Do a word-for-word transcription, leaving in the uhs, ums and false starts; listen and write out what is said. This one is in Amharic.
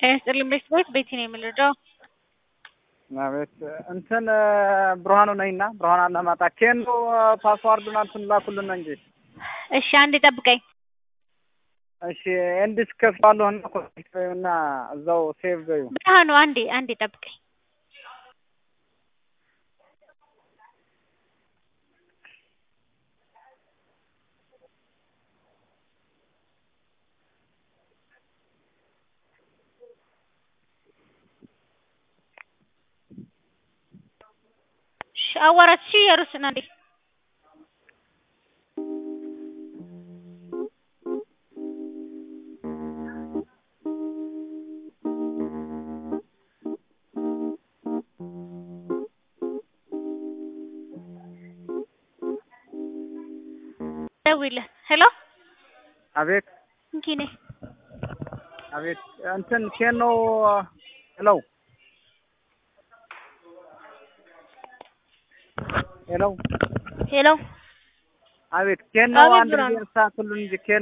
እስጥልኝ ቤት ቤት ነው የምልደው ማለት እንትን ብርሃኑ ነኝና ብርሃኑ አለማጣ ኬኖ ፓስዋርዱን አንተን ላኩልን እንጂ እሺ አንዴ ጠብቀኝ እሺ እንድስ ከፍታለሁና ኮንፊርምና እዛው ሴቭ በዩ ብርሃኑ አንዴ አንዴ ጠብቀኝ አዋራች የሩስና እንዴ ደውል ሄሎ አቤት እንኪኔ አቤት እንትን ኬኖ ሄሎ ሄሎ ሄሎ አቤት ኬኖ አንድ ጊዜ ሳትሉን እንጂ